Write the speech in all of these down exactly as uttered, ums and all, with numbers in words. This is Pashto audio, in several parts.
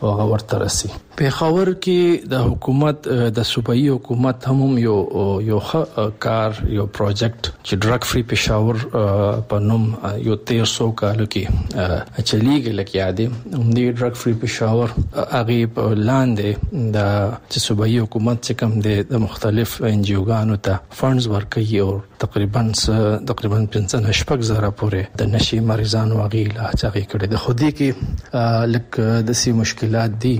هغه ورته رسي. پېښور کې د حکومت د صوبایي حکومت هم یو یو کار یو پروجیکټ چې ډرګ فری پېښور په نوم یو تیر سو کال کې چلیږي لکه یادې هم دی ډرګ فری پېښور هغه په لاندې د صوبایي حکومت چې کوم د مختلف ان جی اوګانو ته فندز ورکوي او تقریبا تقریبا پنځه شپږ زره پورې د نشي مریضانو هغه علاج هغه کړي د خودي کې لکه د سي مشکلات دي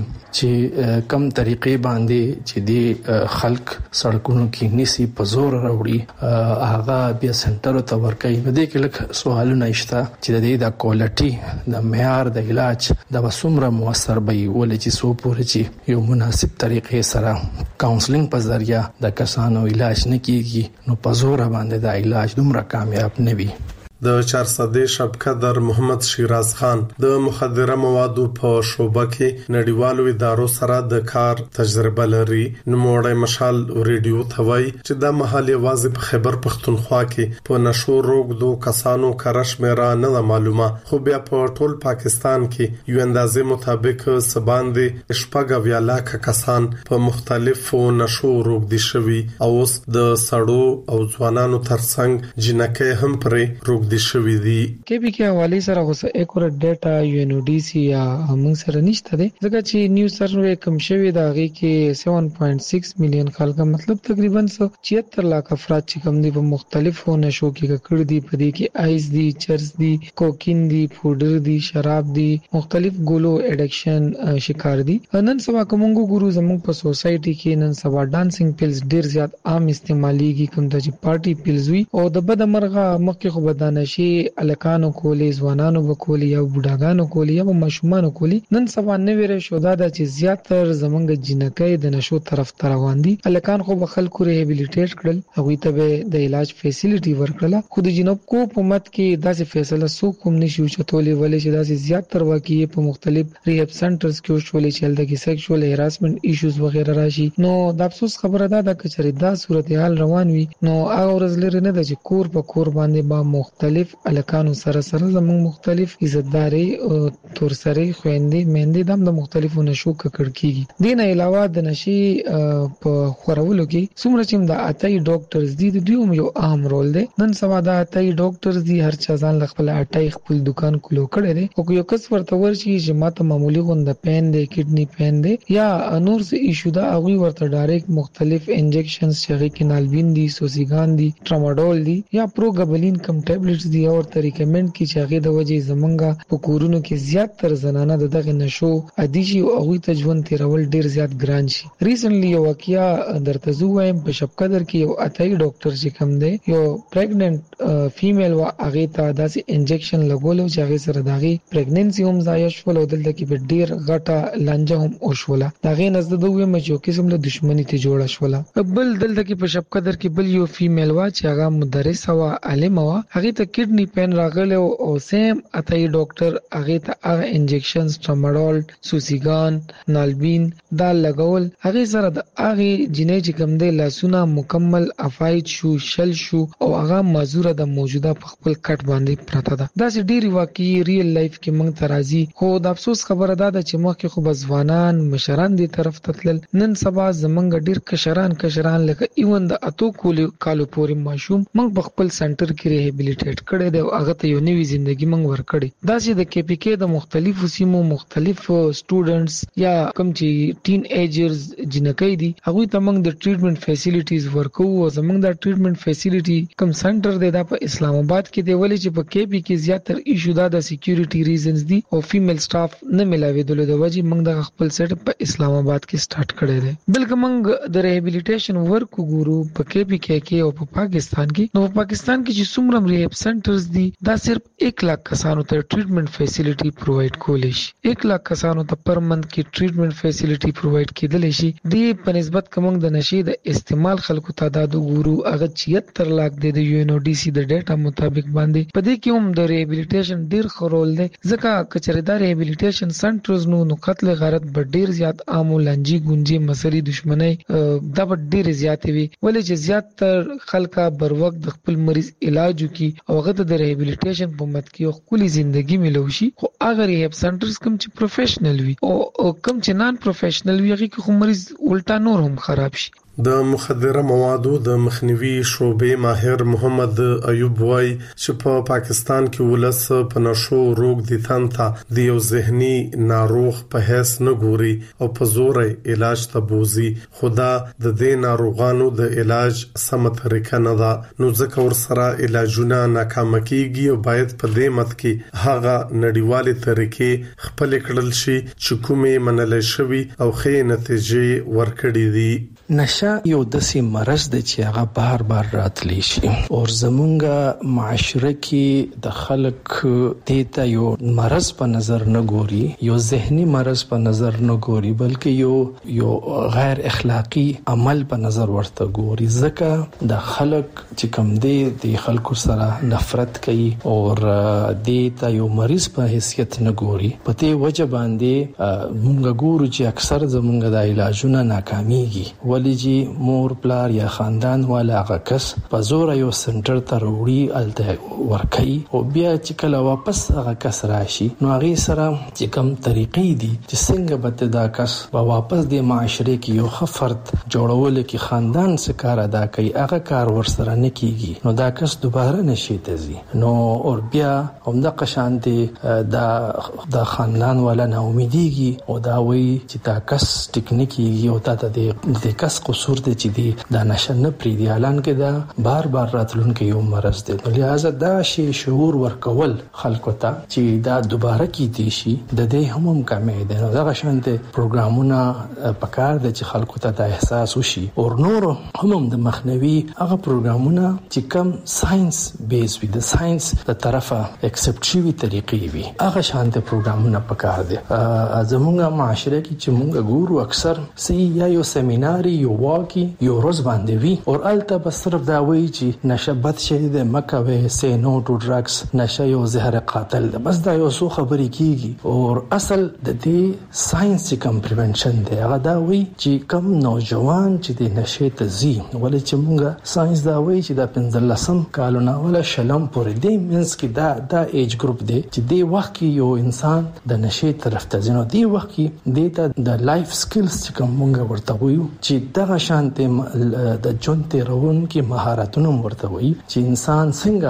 چې کم طریقې باندې چې دی خلک سړکونو کې نسی په زور راوړي هغه بیا سنټر ته ورکوي. په دې کې لکه سوالونه نشته چې د دې د کوالټي د معیار د علاج د وسومره موثر به ولې چې سو پورې چې یو مناسب طریقې سره کاونسلینګ په ذریعہ د کسانو علاج نه کیږي نو په زور باندې د علاج دومره کامیاب نه وي. د چارسدې شبقدر محمد شیراز خان د مخدره موادو په شوبه کې نړیوالو ادارو سره د کار تجربه لري. نوموړی مشال ریډیو ته وایي چې د محلي واځي په خیبر پښتونخوا کې په نشو روغدو کسانو کارش مېرا نه معلومه خو بیا په ټول پاکستان کې یو اندازې مطابق سباندې شپږ ویا لاک کسان په مختلفو نشو روغدي شوي او اوس د سړو او ځوانانو ترڅنګ جنکې هم پرې روغ شوی دی. کې به کې حواله سره اوس اکورټ ډاټا یو ان او ډي سي یا موږ سره نشته دی ځکه چې نیو سروې کم شوی دا غي کې سبعه پوینټ شش میلیون خلک مطلب تقریبا سو چوهتر لک افراد چې کم دي په مختلفو نشو کې کړ دي په دې کې آیس دي چرس دي کوکین دي پودر دي شراب دي مختلف ګولو اډکشن شکار دي. نن سبا کومګو ګورو زموږ په سوسايټي کې نن سبا ډانسینګ پیلز ډیر زیات عام استعماليږي کوم د پارټي پیلز وي او د بد مرغه مخکې خو بدانه شي الکانو کولی ځوانانو وکولي یا بوډاګانو کولی یا ماشومانو کولی. نن سبا نه ویره شو دا چې زیاتر زمونږ جنکې د نشو طرف روان دي. الکان خو خلکو ریهابیلیټیټ کړل هغه ته د علاج فیسیلیټي ورکړه خو د جنوب کو حکومت کې داسې فیصله سو کوم نشي چتولې ولې چې داسې زیاتر واقعي په مختلف ریهاب سنټرز کې شولې چې د سیکشوال هراسمنت ایشوز وغیرہ راشي. نو د افسوس خبره ده د کچري دا صورتحال روان وي نو هغه ورځ لري نه د چې کور په کور باندې با مختلف الکانو سره سره زموږ مختلف عزتداري او تورسري خويندې مېندې دم د مختلفو نشو ککړ کیږي. دین علاوه د نشي په خورولو کې څومره چې د اتای ډاکټرز دي د دوی یو اهم رول دی. نن سبا د اتای ډاکټرز دي هر چا ځان خپل اتای خپل دکان کولو کړی دی او یو کس ورته ورشي چې ماته معمولی غونډه پین دی کډنی پین دی یا نور څه ایشو دا هغه ورته ډایرکټ مختلف انجکشنز چې کې نالبین دي سوسیګان دي ټراماډول دي یا پروګابلین کم ټابلیټس دی او ته ریکمند کی چې هغه د وجې زمونږه په کورونو کې زیات تر زنانه دغه نشو ادي شي او هغه ته ژوند تیرول ډیر زیات ګران شي. ریسنټلی یو واقعیا درته زویم په شبقدر کې یو اتای ډاکټر چې کوم دی یو پریګننٹ فیمیل وا هغه ته داسې انجکشن لګولو چې هغه سره داغي پریګننسي هم ضایع شول او دلته کې په ډیر غټه لانجه هم او شوله داغه نزد دوی مچو قسم له دښمنی ته جوړه شوله. بل دلته کې په شبقدر کې بل یو فیمیل وا چې هغه مدرس وا عالم وا هغه ته کډنی پین راغله او سیم اتای ډاکټر هغه ته هغه انجکشنز ټراماډول سوسیګان نالبین دا لګول هغه سره د هغه جنې چې کوم دی لاسونه مکمل افایت شو شل شو او هغه مزوره د موجوده په خپل کټ باندې پراته ده. دا سې ډیری واقعي ریل لایف کې موږ ترازی خو د افسوس خبره ده چې مخکې خو بزوانان مشران دي طرف تتل نن سبا زمونږ ډیر کشران کشران لکه ایون د اتو کولو کالو پورې ماشوم موږ په خپل سنټر کې ریهابیلیټیټ کړي دی او هغه ته یو نوې ژوندۍ موږ ورکړي. دا چې د کې پی کې د مختلفو سیمو مختلف سټوډنټس یا کوم چې ټین ایجرز جنکې دي هغه ته موږ د ټریټمنټ فیسیلیټیز ورکو او زموږ د ټریټمنټ فیسیلیټي کوم سنټر دی دا په اسلام آباد کې دی ولې چې په کې پی کې زیاتره ایشو دا د سکیورټي ریزنز دي او فیمیل سټاف نه ملاویدل د وجې موږ د خپل سیټ په اسلام آباد کې سٹارټ کړی دی. بلکې موږ د ریهابیلیټیشن ورک ګورو په کې پی کې کې او په پاکستان کې نو په پاکستان کې چې څومره ریهاب سنټرز دي دا صرف एक लाख کسانو ته ټریټمنټ فیسیلیټي پرووایډ کولای شي. एक लाख کسانو ته پر منث کې ټریټمنټ فیسیلیټي پرووایډ کېدل شي. د په نسبت کوم د نشي د استعمال خلکو تعداد ګورو هغه چوهتر لاک د یو ان او ډي سي د ډیټا مطابق باندې په دې کې هم د ریهابیلیټیشن ډیر خورول دی ځکه کچریدار ریهابیلیټیشن سنټرز نو نو قتل غارت به ډیر زیات عام لنجي ګونجي مسري دښمنۍ دا به ډیر زیات وي ولې چې زیات تر خلکا بر وخت د خپل مریض علاج کی او هغه ته د ریهابلیټیشن په مت کې یو خولي ژوندۍ ملو شي. خو هغه ریهاب سنټرز کوم چې پروفیشنل وي او کوم چې نان پروفیشنل وي هغه کې مریض الټا نور هم خراب شي. د مخدره موادو د مخنیوي شعبې ماهر محمد ایوب وای چې په پا پاکستان کې ولس په نشو روغ دي تنتا د یو ذهني ناروغ په هیڅ نه ګوري او په زور علاج ته بوزي. خدا د دې ناروغانو د علاج سم طریقه نه ده، نو ځکه ور سره علاجونه ناکام کیږي او باید په دې مت کې هغه نړیوالې طریقې خپل کړل شي چې کومې منل شوی او ښه نتیجې ورکړي دي. نشه یو داسې مرض دی چې هغه بار بار راتلی شي او زمونږ معاشره کې د خلک دیتا یو مرض په نظر نه ګوري، یو ذهني مرض په نظر نه ګوري، بلکې یو یو غیر اخلاقی عمل په نظر ورته ګوري. ځکه د خلک چې کوم دی د خلکو سره نفرت کوي او دیتا یو مریض په حیثیت نه ګوري. په دې وجه باندې مونږ ګورو چې اکثر زمونږ د علاجونه ناکاميږي. ولجی مور پلار یا خاندان والا هغه کس په زور یو سنټر ته وروړي الته ورکي او بیا چې کله واپس هغه کس راشي نو هغه سره چې کوم طریقې دي چې څنګه به دا کس په واپس د معاشره کې یو خفرت جوړول کې خاندان څخه کار ادا کوي هغه کار ورسره نه کیږي نو دا کس دوباره نشي تزي نو او بیا همدا قشانتي دا د خاندان والا نه امیديږي او دا وی چې دا کس ټیکنیکی او تا ته د کس قصور دی چې دی دا نشه نه پری دی اعلان کې دا بار بار راتلونکي یو مرض دی. لہذا دا شی شعور ورکول خلکو ته چې دا دوباره کیږي شي د دې هم هم کمې ده. نو دا شانته پروګرامونه پکار دي چې خلکو ته دا احساس وشي او نور هم هم د مخنیوي هغه پروګرامونه چې کم ساينس بیس وي د ساينس د طرفه اکسپټ شوی طریقې وي هغه شانته پروګرامونه پکار دي. زموږه معاشره کې چې موږ ګورو اکثر سي یا یو سیمینار یو واقعي یو روز باندې وی او الته بس صرف دا وی چې نشه بد شي د مکوي سي نو ټو ډرګز نشه یو زهر قاتل ده بس دا یو څو خبرې کیږي او اصل د دې ساينس کم پریونشن دی هغه دا وی چې کم نوجوان چې د نشه ته زی ولې چې موږ ساينس دا وی چې د پنځلسم کالونه ولا شلم پورې دی مینس کې دا دا ایج ګروپ دی چې دی وخت کې یو انسان د نشه طرف ته ځنو دی وخت کې د د لایف سکلز چې کوم موږ ورته وایو چې دغه شانته د جون تیرون کې مهارتونه ورته وایي چې انسان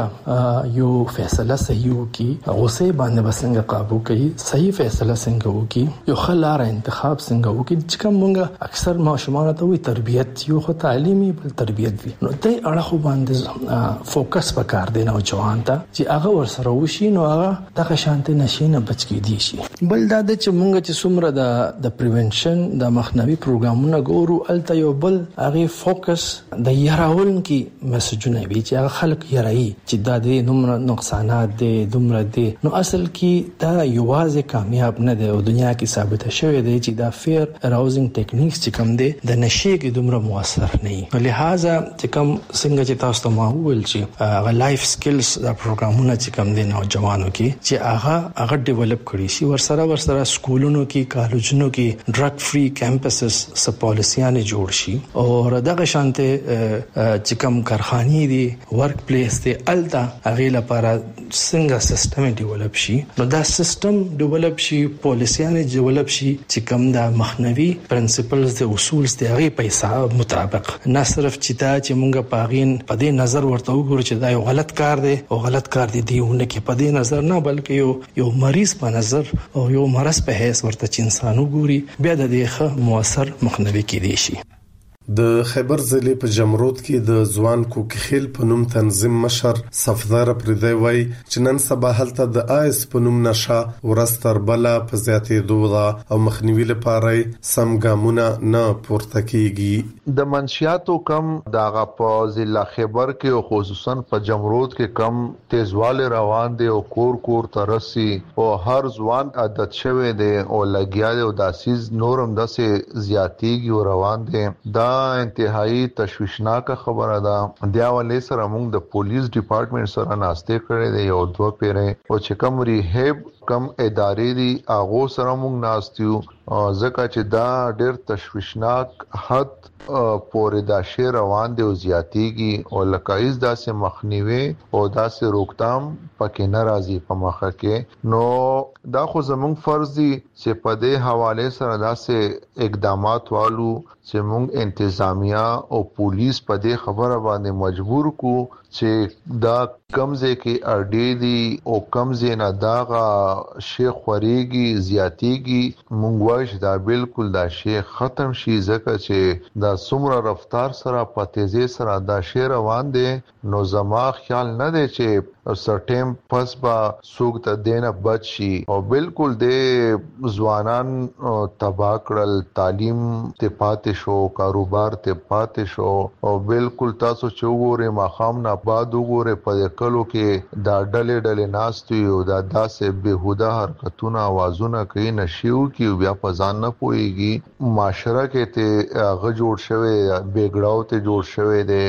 څنګه یو فیصله صحیح وکي غوسه باندې بسنګ قابو کوي صحیح فیصله څنګه وکي یو خلاره انتخاب څنګه وکي چې کوم موږ اکثر ماشومان ته وي تربيت یو خو تعلیمي بل تربيت وي نو ته اړه باندې فوکس وکړ دی نو ځوان ته چې هغه ورسره وشي نو هغه دغه شانته نشینه بچ کی دي شي. بل دا د چې موږ چې څومره د د پریونشن د مخنیوي پروګرامونه ګورو الته یو بل هغه فوکس د یراون کې مسجونه وی چې هغه خلک یراي چې دا د نومره نقصانات دي دومره دي نو اصل کې دا یوازې کامیاب نه دی او دنیا کې ثابت شوی دی چې دا فیر اراوزینګ ټیکنیکس چې کوم دي د نشه کې دومره موثر نه وي. لہذا چې کوم څنګه چې تاسو ته معلومول چې هغه لایف سکلز دا پروګرامونه چې کوم دي نوجوانو کې چې هغه هغه ډیولپ کړي شي ورسره ورسره سکولونو کې کالجونو کې ډرګ فری کیمپسز سپ پالیسیانه جوړ شي او دغه شانته چې کوم کارخانې دي ورک پلیس دي الته هغه لپاره څنګه سیستم ډیولپ شي نو دا سیستم ډیولپ شي پالیسیانه ډیولپ شي چې کوم دا مخنیوي پرنسپلز دي اصول دي هغه په حساب مطابق نه صرف چې دا چې مونږ پاغین په دې نظر ورته وګورو چې دا یو غلط کار دی او غلط کار دی دیونه کې په دې نظر نه بلکې یو یو مریض په نظر او یو مرض په حیث ورته چې انسان وګوري بیا د دې ښه موثر مخنیوي کېدی شي. د خیبر ضلع په جمرود کې د ځوان کوکخیل په نوم تنظیم مشر صفدار پردی وای چې نن سبا هلته د آیس په نوم نشه ورستر بلا په زیاتې دوه او مخنیوي لپاره سم ګامونه نه پورته کیږي. د منشیاتو کم دغه په ضلع خیبر کې خصوصا په جمرود کې کم تیزواله روان دي او کور کور ترسي او هر ځوان عادت شوی دی او لګیا دی او داسیز نورم داسې زیاتیږي او روان دي. دا انتهایی تشویشناک خبره ده. د اولې سره موږ د پولیس ډپارټمنټ سره ناشته کړې ده یو دوه پیره او چې کوم ریهاب کم ادارې دي هغه سره موږ ناستیو ځکه چې دا ډېر تشویشناک حد پورې دا شی روان دی او زیاتېږي او لکایز داسې مخنیوي او داسې روکتام پکې ناراضي په مخه کې نو دا خو زموږ فرض دي چې په دې حواله سره داسې اقدامات والو چې موږ انتظامیه او پولیس په دې خبره باندې مجبور کو چې دا کمزې کې اړې دي او کمزې نه داغه شیخ خوريږي زیاتېږي موږ وایو دا بالکل دا شی ختم شي ځکه چې دا څومره رفتار سره په تیزی سره دا شی روان دي نو زما خیال نه دی چې سټیم پس با سوق ته دینه بچ شي او بالکل د ځوانان تبا کړل تعلیم ته پاتې شو کاروبار ته پاتې شو او بالکل تاسو چې وګورئ ماخام نه بعد وګورئ په کلو کې دا ډلې ډلې ناستي او دا داسې بهوده حرکتونه आवाजونه کوي نشيو کې بیا په ځان نه پويږي معاشره کې ته غ جوړ شوی بیګړاو ته جوړ شوی دي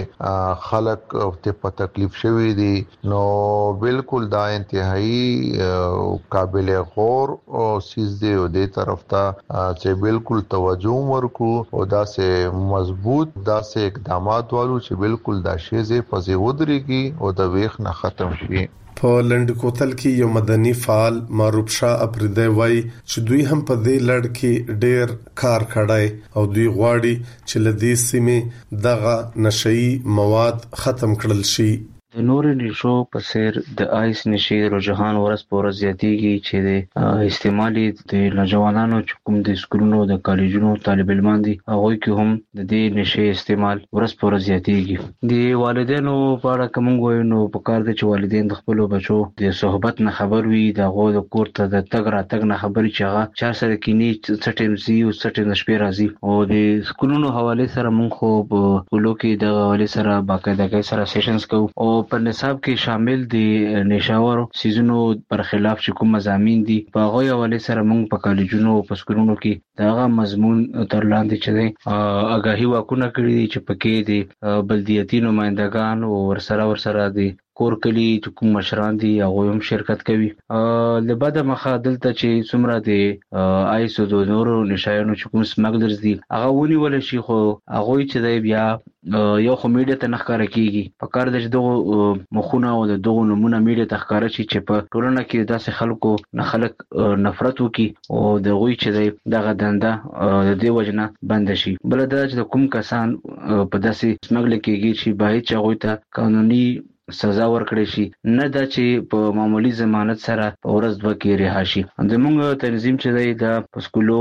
خلک ته په تکلیف شوی دي نو بالکل دا انتهایی قابل غور او سیز دی او دې طرف ته چې بالکل توجه ورکو او دا سه مضبوط دا سه اقدامات والو چې بالکل دا شی زه پځې ودرېږي او د ویخ نه ختم شي په لند کوتل کې یو مدني فعال معروف شاه اپریدی وای چې دوی هم په دې لړ کې ډېر کار کړای او دوی غواړي چې لدې سیمه دغه نشئی مواد ختم کړل شي د نور نشو په سیر د آیس نشي رجحان ورس په ورځ زیاتېږي چې د استعمالي د نوجوانانو چې کوم د سکولونو د کالجونو طالب علمان دي هغه کې هم د دې نشي استعمال ورس په ورځ زیاتېږي د والدینو په اړه کوم وایو نو په کار دي چې والدین د خپل بچو د صحبت نه خبر وي د غو د کور ته د تګ را تګ نه خبري چې هغه چا سره کینی څټم زی او څټم شپې راځي او د سکولونو حواله سره مونږ خو په کولو کې د حواله سره باقاعده سره سیشنز کوو او په نصاب کې شامل دي نشاور سيزونو پر خلاف چې کوم مضامین دي په هغه حواله سره موږ په کالجونو او په سکولونو کې داغه مضمون تر لاندې چې دی اگاهي واکونه کړی دي چې پکې دي بلدیاتي نمائندگان او ورسره ورسره دي کور کلی چې کوم مشران دي هغه هم شرکت کوي له بعد مخه دلته چې څومره دي آیسو د نورو نشایانو چې کوم سمګلرز دي هغه ونیول شي خو هغه چې دی بیا یو خو میډیا ته نخکاره کیږي په کار د دغه مخونه او د دغه نمونه میډیا ته ښکارا شي چې په ټولنه کې داسې خلکو نه خلک نفرت وکي او د غوي چې دی دغه دنده د دې وجنه بند شي بل دا چې کوم کسان په داسې سمګل کېږي چې باید چې غوي ته قانوني سزا ورکړي شي نه دا چې په معمولی ضمانت سره په ورځ دوه کې رها شي زموږ تنظیم چې دی د پسکولو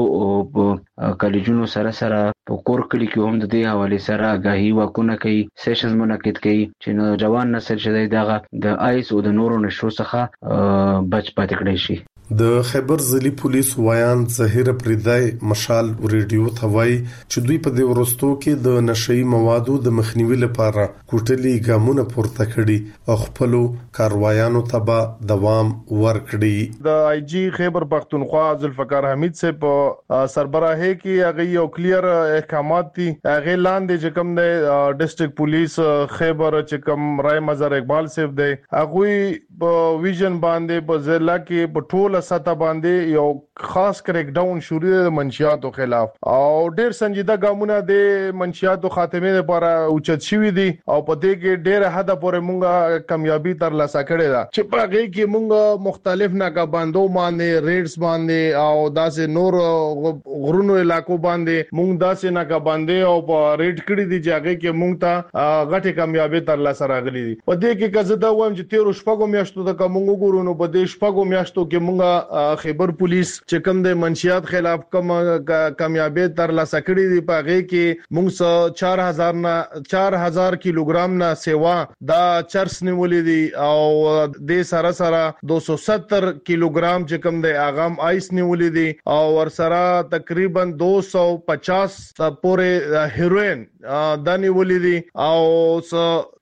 او کالجونو سره سره په کور کلی کې هم د دې حواله سره آگاهي واکونه کوي سیشنز منعقد کوي چې نوجوان نسل چې دی دغه د آیس او د نورو نشو څخه بچ پاتې کړي شي د خیبر ضلعي پولیس وایان ظهیر پریدای مشال ریډیو ته وایي چې دوی په دې ورستو کې د نشئی موادو د مخنیوي لپاره کوټلي ګامونه پورته کړي او خپل کاروایانو ته به دوام ورکړي د آی جی خیبر پختونخوا ذوالفقار حمید سے په سربراهي کې هغه یو کلیر احکامات دي هغه لاندې چې کوم د ډیسټریکټ پولیس خیبر چې کوم رای مزار اقبال صاحب دی هغه په ویژن باندې په ضلع کې په ټول سطح باندې یو خاص کریک ډاون شروع د منشیاتو خلاف او ډیر سنجیده ګامونه د منشیاتو خاتمه لپاره اوچت شوی دي او په دې کې ډیر حد پورې مونږه کامیابی تر لاسه کړې ده چې په هغه کې مونږ مختلف ناکابندو باندې ریډز باندې او داسې نور غرونو علاقو باندې مونږ داسې ناکابندې او په ریډ کړې دي چې هغه کې مونږ ته غټه کامیابی تر لاسه راغلي دي په دې کې کزه دا وایم چې تیر شپږو میاشتو د کوم ګورونو په دې شپږو میاشتو کې مونږ خیبر پولیس چې کوم د منشیات خلاف کوم کامیابی تر لاسه کړې دي په هغه کې مونږ چار هزار نه چار هزار کیلوګرام نه سیوا دا چرس نیولې دي او د سره سره دو سو ستر کیلوګرام چې کوم د اغام آیس نیولې دي او ور سره تقریبا دو سو پچاس پورې هیروین دا نیولې دي او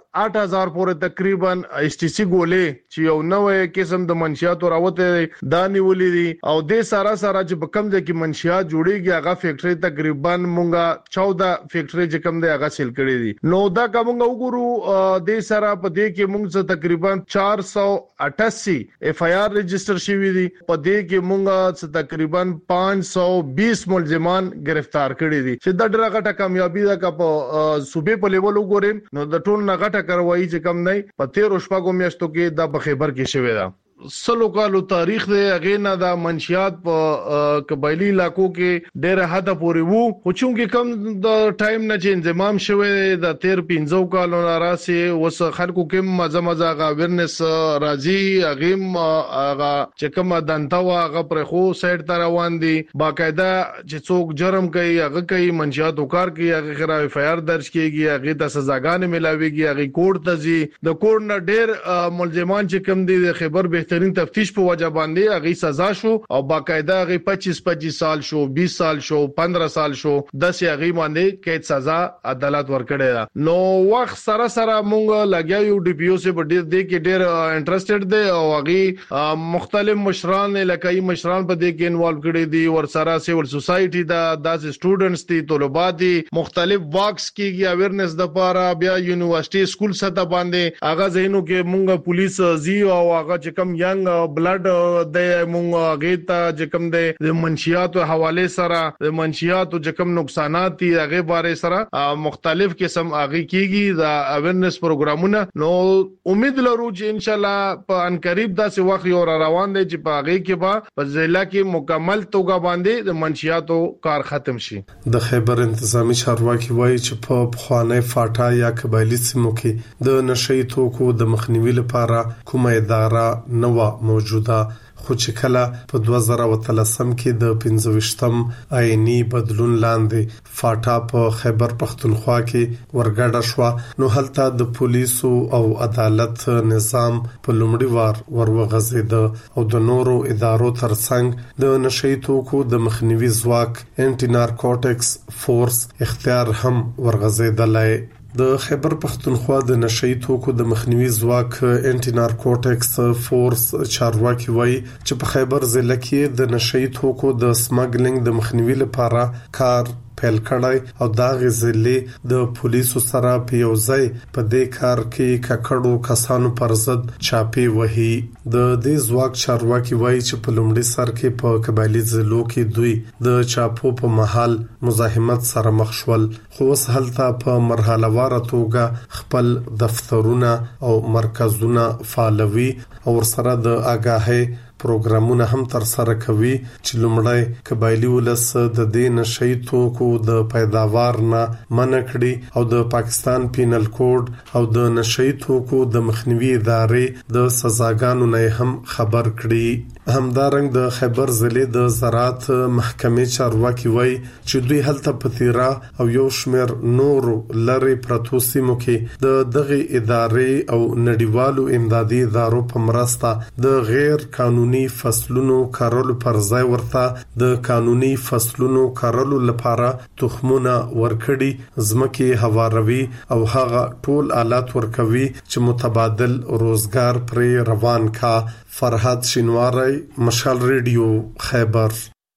आठ हज़ार پورې تقریبا اس ټي سي ګولې چې یو نوې قسم د منشیاتو راوته دا نیولې دي او د سارا سارا چې په کم ځای کې منشیات جوړيږي هغه فیکټري تقریبا مونږه چودہ فیکټري چې کم دی هغه سیل کړي دي نو دا کومه وګورو د سارا په دې کې مونږ څه تقریبا چار سو اٹھاسی ایف آئی آر رجسٹر شوی دي په دې کې مونږه څه تقریبا پانچ سو بیس ملزمان گرفتار کړي دي چې دا ډېره غټه کامیابی ده که په صوبې په لیول وګورم نو د ټول نه غټه کاروایی چې کم نه په تیرو شپږو میاشتو کې دا په خیبر کې شوی ده سلو کالو تاریخ دی هغه نه د منشیات په قبایلی علاقو کې ډېر حد پورې وو خو چې کم د ټایم نه چې انضمام شوه د تیر پنځو کالو راسي وس خلکو کې مزه مزه غا ورنس راځي هغه هغه چې کوم دنتا واغه پر خو سایډ ته روان دي باقاعده چې څوک جرم کوي هغه کوي منشیات وکړ کوي هغه خراب اف آی آر درج کیږي هغه ته سزاګانې ملاويږي هغه کوړ ته ځي د کوړ نه ډېر ملزمان چې کم دي د خیبر به ترين تفتیش په وجه باندې هغه سزا شو او باقاعده هغه پچیس پچیس سال شو بیس سال شو پندرہ سال شو دس هغه باندې قید سزا عدالت ورکړي نو وخت سره سره مونږ لګیا یو ډي پی او سي په ډېر دې کې ډېر انټرېستډ دي او هغه مختلف مشران لکه مشران په دې کې انوالو کړي دي ور سره سیول سوسايټي دا داس سټوډنټس دي طلبات دي مختلف واکس کېږي اویرنس د پاره بیا یونیورسيټي سکول سطح باندې هغه زینو کې مونږ پولیس زی او هغه چې کم ینګ بلډ د مونږ غیتا چې کوم د منشیاتو حواله سره د منشیاتو چې کوم نقصانات دي هغه باره سره مختلف قسم هغه کیږي د اویرنس پروګرامونه نو امید لرو چې ان شاء الله په ان قریب داسې وخت یو روان دی چې په هغه کې به په ضلع کې مکمل توګه باندې د منشیاتو کار ختم شي د خیبر انتظامی چارواکي وایي چې په بخوانه فاټا یا قبایلی سیمو کې د نشئی توکو د مخنیوي لپاره کومه اداره نو موجوده خو چې کله په دوه زره وتلسم کې د پنځويشتم آئینی بدلون لاندې فاټا په خیبر پختونخوا کې ورګډه شو نو هلته د پولیسو او عدالت نظام په لومړي وار ورغزید او د نورو ادارو ترڅنګ د نشئی توکو د مخنیوي ځواک انټي نارکوټکس فورس اختیار هم ورغزیدلای د خیبر پختونخوا د نشئی توکو د مخنیوي ځواک انټي نارکوټکس فورس چارواکي وایي چې په خیبر ضلع کې د نشئی توکو د سمګلینګ د مخنیوي لپاره کار پیل کړای او دا غزلې د پولیسو سره په یو ځای په دې کار کې ککړو کسانو پر ضد چاپی وهي د دې ځواک چارواکي وایي چې په لومړي سر کې په قبایلی ضلعو کې دوی د چاپو په محل مزاحمت سره مخ شول خو اوس هلته په مرحله وار توګه خپل دفترونه او مرکزونه فعالوي او سره د آگاهي پروګرامونه هم تر سره کوي چې لومړی قبایلی ولس د دې نشئی توکو د پیداوار نه منع کړي او د پاکستان پینل کوډ او د نشئی توکو د مخنیوي ادارې د سزاګانو نه هم خبر کړي همدارنګ د خیبر ضلع د زراعت محکمې چارواکي وایي چې دوی هلته پتیرا او یو شمیر نور لری پرتو سیمو کې د دغه ادارې او نړیوالو امدادي ادارو په مرسته د غیر قانوني فصلونو کارولو پر ځای ورته د قانوني فصلونو کارولو لپاره تخمونه ورکړي ځمکې هواروي او هغه ټول آلات ورکوي چې متبادل روزګار پر روان کا فرحت شینواری مشال ریډیو خیبر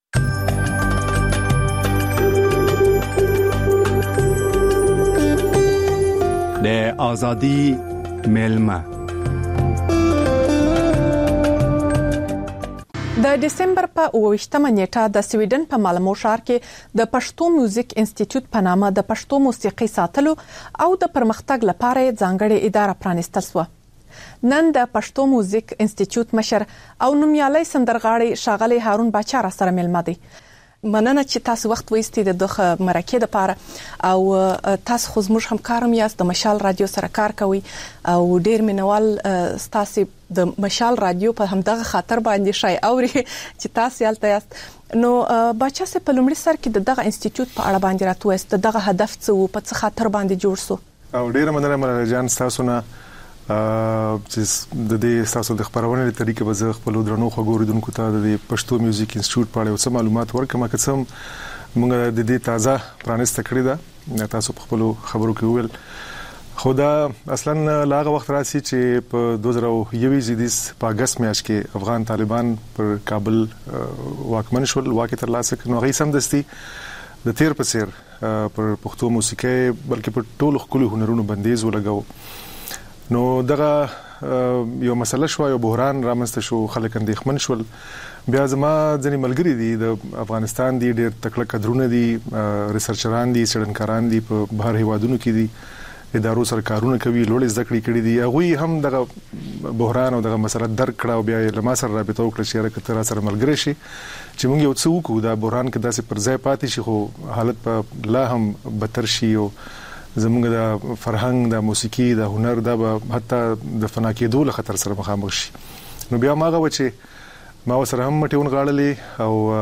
د ازادي ملما د دسمبر په اوویشتمه نیټه د سویډن په مالمو ښار کې د پښتو میوزیک انسټیټیوټ په نامه د پښتو موسیقي ساتلو او د پرمختګ لپاره ځانګړې اداره پرانیستل شوه. نن د پښتو میوزیک انسټیټیوټ مشر او نومیالي سندرغاړي ښاغلي هارون باچا را سره ملما دي. مننه چې تاسو وخت وایستئ د دغه مرکې لپاره او تاسو خو زموږ همکارم یاست د مشال رادیو سره کار کوي او ډیر مینوال تاسو د مشال رادیو په همدغه خاطر باندې شای اوري چې تاسو یالته یاست. نو باچا سه په لومړي سر کې دغه انسټیټیوټ په اړه باندې راتوست دغه هدف څه وو په څه خاطر باندې جوړ سو او ډیر مننه مله جان تاسو نه چې د دې تاسو د خبرونه لري طریقې به زه خپل درنو خبرودونکو ته د پښتو میوزیک انسټیټیوټ په اړه څه معلومات ورکړم که څم موږ د دې تازه پرانیسته کړی دا تاسو په خپل خبرو کې ویل خدا اصلا لاغه وخت راسي چې په دوه زره یو زیدیس په اگست میاشت کې افغان طالبان پر کابل واکمن شول واکه تر لاسه نو غي سم دستي د تیر په سیر پر پښتو موسیقي بلکې په ټولو خپل هنرونو بندیز ولګاو نو دغه یو مسله شو یو بحران رامنځته شو خلک اندېښمن شول بیا زما ځنې ملګری دي د افغانستان دي ډېر تکړه کډرونه دي ریسرچران دي څېړنکاران دي په بهر هیوادونو کې دي ادارو سره کارونه کوي لوړ زده کړې کړې دي هغه هم دغه بحران او دغه مسله درک کړه او بیا له ما سره رابطه وکړه چې راکته سره ملګری شي چې موږ یو څه وکړو دا بحران کې داسې پر ځای پاتې شي خو حالت په لا هم بدتر شي او زموږ د فرهنګ د موسیقي د هنر د حتی د فنا کېدو له خطر سره مخامخ شي نو بیا ماغه و چې ما سره هم مټیون غاړلې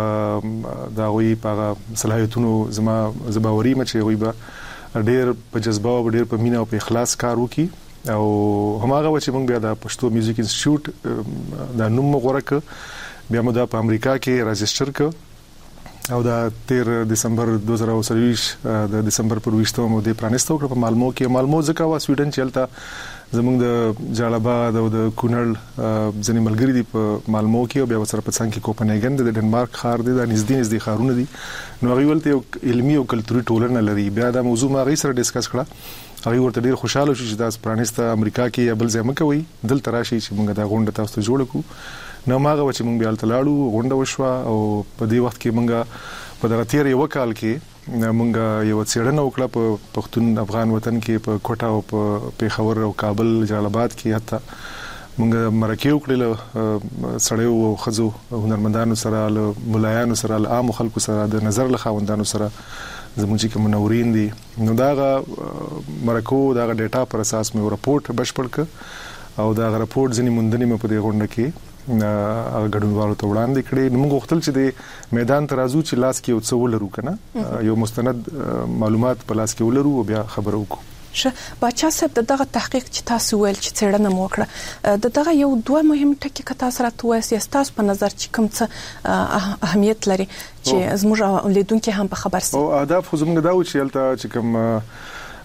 او دا وی په صلاحیتونو زما زباوري مچ وي به ډېر په جذبه او ډېر په مینا او په اخلاص کار وکي او هماغه و چې موږ بیا د پښتو میوزیک انسټیټیوټ د نوم غوړه ک بیا مو د امریکا کې راجستر ک او د تیر دسمبر دوه زره اوسويش د دسمبر پر وشتو مو د پرانستو په مالمو کې مالمو ځکه وا سویډن چلتا زموږ د جالباد او د کونړ ځنې ملګری دي په مالمو کې او بیا سره په څنګه کې کوپنهاګن د ډنمارک ښار دی د نږدې نږدې ښارونه دي نو هغه ولته علمي او کلتوري ټولنه لري بیا دا موضوع ما غي سره ډیسکس کړه هغه ورته ډیر خوشاله شو چې دا پرانسته امریکا کې یا بل ځای مکوي دلته راشي چې موږ دا غونډه تاسو ته جوړ کړو نو ماغه چې موږ بیا تلاړو غونډه وشوه او په دې وخت کې موږ په دغه تیر یو کال کې موږ یو څېړنه وکړه په پښتون افغان وطن کې په کوټه او په پیښور او کابل جلال آباد کې حتی موږ مرکه وکړه سړیو او خزو هنرمندانو سره له ملایانو سره له عام خلکو سره د نظر له خاوندانو سره زموږ چې منورین دي نو داغه مرکو داغه ډیټا پر اساس مې راپورټ بشپړ ک او داغه راپورټ ځنی مونډنی مې په دې غونډه کې هغه ګډونوالو ته وړاندې کړي نو موږ غوښتل چې د میدان ترازو چې لاس کې څه ولرو کنه یو مستند معلومات په لاس کې ولرو او بیا خبرو وکړو شه باچا صاحب دغه تحقیق چې تاسو ویل چې څېړنه مو وکړه دغه یو دوه مهم ټکي که تاسو راته وایي تاسو په نظر چې کوم څه اهمیت لري چې زموږ لیدونکو هم په خبر سي او اهداف خو زموږ دا و چې البته چې کوم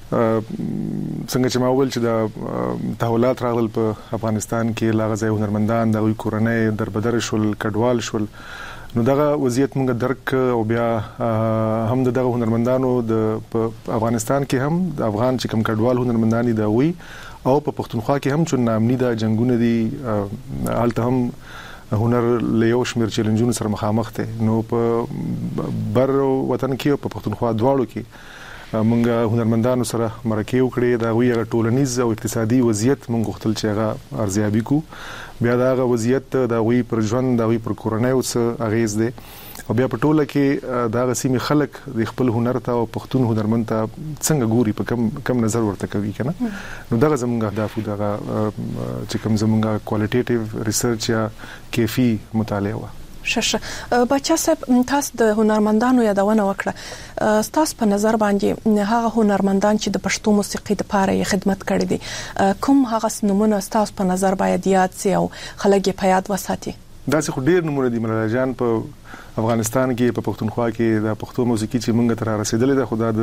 څنګه چې ما ویل چې د تحولات راغلل په افغانستان کې لاغځي هنرمندان د کورنۍ دربدر شول کډوال شول نو دغه وضعیت موږ درک او بیا هم دغه هنرمندانو د افغانستان کې هم د افغان چې کوم کډوال هنرمندان دي وي او په پښتونخوا کې هم چې نامني د جنگونه دي حالت هم هنر له یو شمیر چیلنجونو سره مخامخ دي نو په بر وطن کې او په پښتونخوا دواړو کې مونږ هنرمندانو سره مرکه وکړې دا وی هغه ټولنیز او اقتصادي وضعیت مونږ غوښتل چې هغه ارزیابي کو بیا دا هغه وضعیت دا وی پر ژوند دا وی پر کورنۍ او څه اغیز دی او بیا په ټوله کې دا غسیمي خلک د خپل هنر ته او پښتون هنرمند ته څنګه ګوري په کم کم نظر ورته کوي کنه نو دا زموږ اهداف دا چې کوم زموږ کوالټیټیو ریسرچ یا کیفي مطالعه و ششه بچا صاحب تاسو د هنرمندانو یادونه وکړه تاسو په نظر باندې هغه هنرمندان چې د پښتو موسیقي لپاره یې خدمت کړې دي کوم هغه نمونه تاسو په نظر باید یاد سي او خلک په یاد وساتي دا څه ډېر نمونه دي ملاله جان په افغانستان کې په پښتونخوا کې د پښتو موسیقي چې موږ تر رسیدلې ده خدای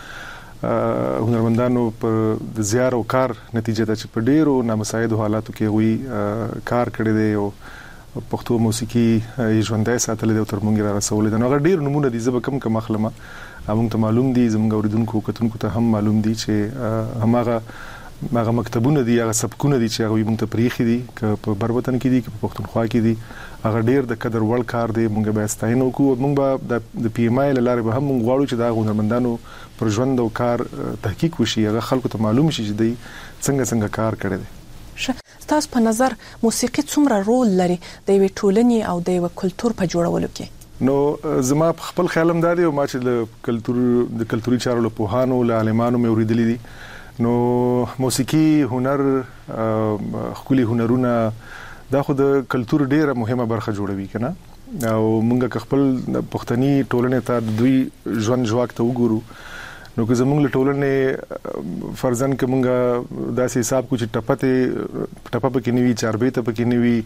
دغه هنرمندانو په د زیار او کار نتیجه ده چې په ډېرو نامساعد حالاتو کې وی کار کړی دی او پښتو موسیقي ژوندۍ ساتل د تر مونږ را رسول دي نو هغه ډیر نمونه دي زب کم کم اخلمه موږ ته معلوم دي زموږ اوریدونکو کتونکو ته هم معلوم دي چې هماغه هغه مکتبونه دي هغه سبکونه دي چې هغه موږ ته پریخي دي ک په بروتن کې دي ک په پښتونخوا کې دي هغه ډیر د قدر وړ کار دی موږ به ستاینو کو موږ به د پی ام آی لاره به هم موږ غواړو چې دا هنرمندانو پر ژوند او کار تحقیق وشي هغه خلکو ته معلوم شي چې دوی څنګه څنګه کار کړی دي تاسو په نظر موسیقي څومره رول لري د یو ټولنې او د یو کلچر په جوړولو کې نو زما خپل خیالم دا دی او ما چې د کلچر د کلتوري چارو له پوهانو له عالمانو مې اوریدلې دي نو موسیقي هنر خولي هنرونه دا خو د کلچر ډیره مهمه برخه جوړوي کنه او موږ خپل پښتني ټولنې ته د دوی ژوند جواک ته وګورو نو که زمونږ له ټولنې فرضاً که مونږ داسې حساب کو چې ټپته ټپه پکې نیوي چاربې ته پکې نیوي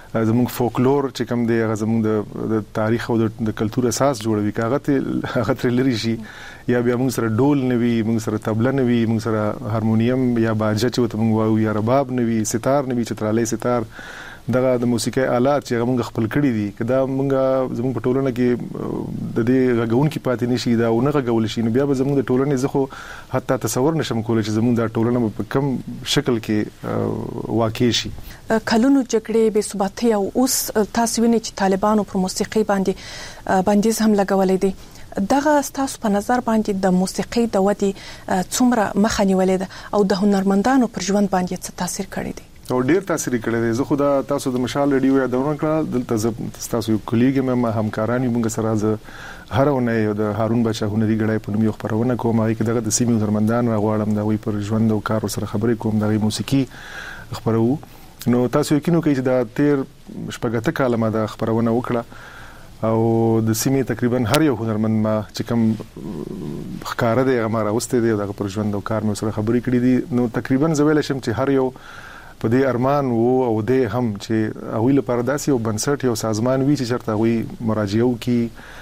زموږ فولکلور چې کوم دی هغه زموږ د تاریخ او د کلچر اساس جوړوي کاغه ته هغه تر لري شي یا بیا موږ سره ډول نوي موږ سره طبله نوي موږ سره هارمونیم یا باجه چې وته موږ وایو یا رباب نوي ستار نوي چترالي ستار دغه د موسیقي آلات چې موږ خپل کړی دي کدا موږ زموږ په ټولنه کې د دې غږون کې پاتې نشي دا ونه غږول شي نو بیا به زموږ د ټولنې زخه حتی تصور نشم کولای چې زموږ د ټولنه په کم شکل کې واقع شي کلونو جګړې به ثباتي او اوس تاسو وینئ چې طالبانو پر موسیقي باندې باندې هم لګولې دي دغه تاسو په نظر باندې د موسیقي د ودی څومره مخه نیولې ده او د هنرمندانو پر ژوند باندې څه تاثیر کړی دی او ډیر تاثیر کړی دی زه خو دا تاسو د مشال ریډیو یا دونه کړه دلته تاسو یو کلیګ مې همکارانی موږ سره ز هرونه یو د هارون بچا هنري غړای په نوم یو خبرونه کوم هغه دغه د سیمې هنرمندان غواړم دا وی پر ژوند او کار سره خبرې کوم د موسیقي خبرو نو تاسو یقینو کوي چې دا تیر شپږته کاله ما د خبرونه وکړه او د سیمې تقریبا هر یو هنرمند ما چې کوم ښکار دی هغه ما راوسته دی دغه پر ژوند او کار مې سره خبرې کړې دي نو تقریبا زویل شم چې هر یو په دې ارمان وو او دې هم چې هغه لپاره داسې یو بنسټ یو سازمان وی چې چرته وي مراجعه وکي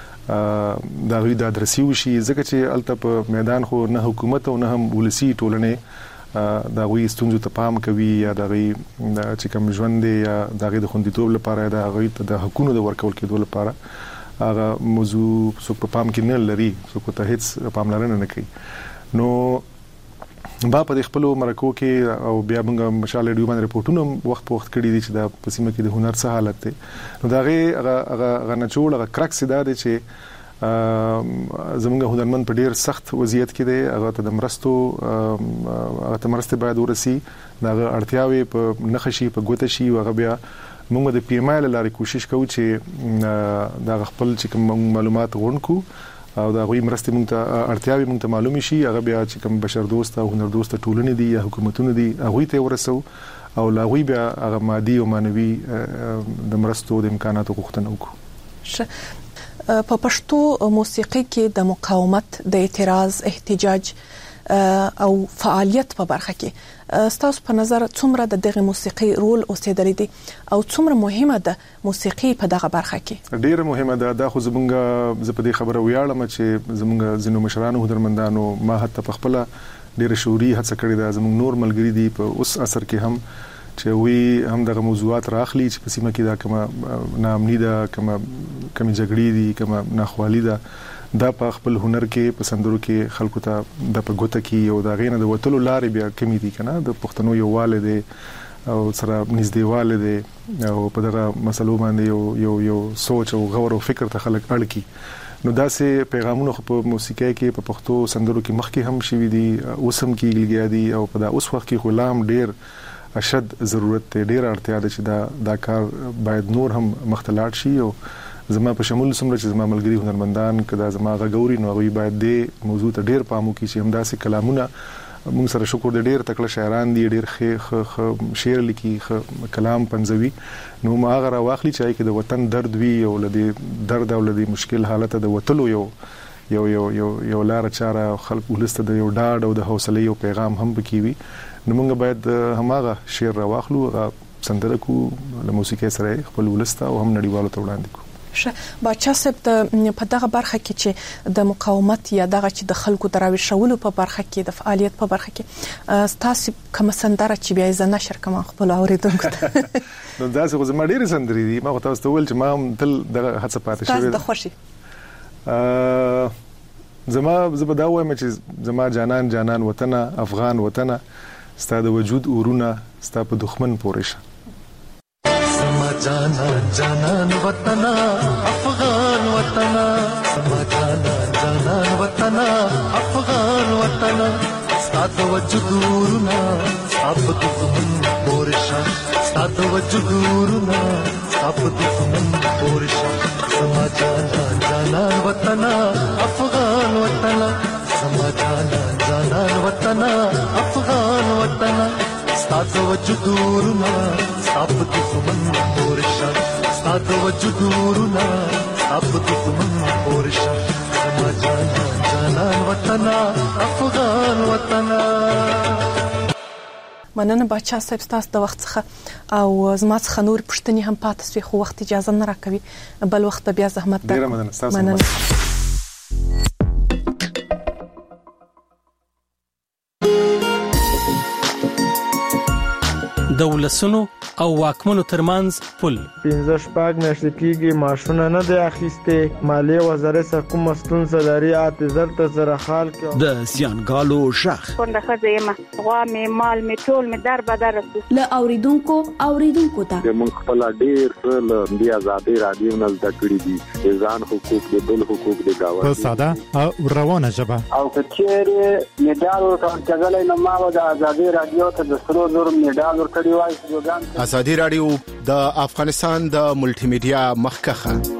دا غوي د ادرسي وشي ځکه چې الته په میدان خو نه حکومت او نه هم ولسی ټولنه دا غوي ستونزو ته پام کوي یا دا غوي چې کوم ژوند دی یا دا غوي د خوندیتوب لپاره دا غوي د حقوقو د ورکول کېدو لپاره هغه موضوع څوک په پام کې نه لري څوک ته هیڅ پاملرنه نه کوي نو با په خپل مرکو کې او بیا موږ مشال ریډیو باندې رپورټونه وخت په وخت کړی دي چې د پسیمه کې د هنر څه حالت دی نو دا غي هغه هغه نه جوړ هغه کرکس دا دی چې زموږ هنرمند په ډیر سخت وضعیت کې دی هغه ته د مرستو هغه ته مرسته باید ورسي دا اړتیاوي په نخشي په ګوته شي هغه بیا موږ د پی ایم آی لپاره کوشش کوو چې دا خپل چې کوم معلومات غونډو او دا غوي مرستې مونږ ته اړتیاوي مونږ ته معلومي شي هغه بیا چې کوم بشر دوست او هنر دوست ټولنې دي یا حکومتونه دي هغه ته ورسو او لا غوي بیا هغه مادي او مانوي د مرستو د امکاناتو غوښتنه وکړو په پښتو موسیقي کې د مقاومت د اعتراض احتجاج او فعالیت په برخه کې ستاسو په نظر څومره د دغه موسیقي رول اوسېدلی دی او څومره مهمه ده موسیقي په دغه برخه کې ډیره مهمه ده دا خو زمونږ زه په دې خبره ویاړم چې زمونږ زینو مشرانو هنرمندانو ما حتی په خپل ډیره شعوري هڅه کړې ده زمونږ نور ملګری دي په اوس اثر کې هم چې وی هم دغه موضوعات راخلي چې په سیمه کې دا کومه ناامني ده کومه کومه جګړې دي کومه ناخوالي ده دا په خپل هنر کې په سندرو کې خلکو ته د پګوته کې او دا غینه د وتلو لارې بیا کمی دي کنه د پښتنو یو والد او سره نږدېواله دي او په دغه مسلو باندې یو یو یو سوچ او غور او فکر ته خلک اړکی نو دا سه پیغامونه په موسیقي کې په پښتو سندرو کې مخکې هم شوي دي اوسم کې لګیا دي او په دا اوس وخت کې غلام ډیر اشد ضرورت ډیر اړتیا ده چې دا دا کار باید نور هم مختلط شي او زما په شمول سمره چې زما ملګری هنرمندان کدا زما غووري نو غوي باید د موضوع ته ډیر پامو کې چې همداسې کلامونه موږ سره شکر د ډیر تکړه شاعران دي ډیر خ شعر لیکي کلام پنځوي نو ما غره واخلي چې کې د وطن درد وی او لدی درد او لدی مشکل حالت د وتلو یو یو یو یو یو لار چاره خلک ولسته د یو ډاډ او د حوصله یو پیغام هم پکې وي نو موږ باید هماغه شعر را واخلو سندره کو له موسیقي سره خپل ولسته او هم نړیوالو ته وړاندې کو باچا صاحب د په دغه برخه کې چې د مقاومت یا دغه چې د خلکو دراوي شولو په برخه کې د فعالیت په برخه کې تاسو کوم سندره چې بیا ز نشر کوم خپل اوریدونکو ته نو دا څه زما ډېر سندري دي ما تاسو ته ول چې ما تل دغه هڅه پاتې شوې ده خوشي زما زما دا وایم چې زما جانان جانان وطن افغان وطن ستاسو وجود ورونه ستاسو په دښمن پورې जाना जाना वतना अफगान वतना समा जाना जाना वतना अफगान वतना सात वजदूरना सब दुश्मन पोरशा सात वजदूरना सब दुश्मन पोरशा समा जाना जाना वतना अफगान वतना समा जाना जाना वतना अफगान वतना सात वजदूरना सब दुश्मन पोरशा सात वजदूरना सब दुश्मन पोरशा समा जाना जाना वतना अफगान वतना مننه بچا صاحب تاسو د وخت څخه او زما څخه نور پښتني هم پاتې سوي خو وخت اجازه نه راکوي بل وخت بیا زحمت ډیر مننه تاسو د ولسونو او واکمنو ترمنځ پل پنځه شپږ میاشتې کېږي معاشونه نه دی اخیستې مالیې وزارت څخه کومه ستونزه لري اته زر ته زره خال کې د زیانګالو شخ څنګه ښځه یم غوا مې مال مې ټول مې در بدر له اوریدونکو اوریدونکو ته موږ خپل ډیر څه د آزادي رادیو نه زده کړی دي ځان حقوق د بل حقوق د گاوه په ساده او روانه ژبه او کچېره میډال ورکړل کېدلای نو ما د آزادي رادیو ته د سرو زر میډال ورکړی وای ازادي رادیو د افغانستان د ملټي میډیا مخکخه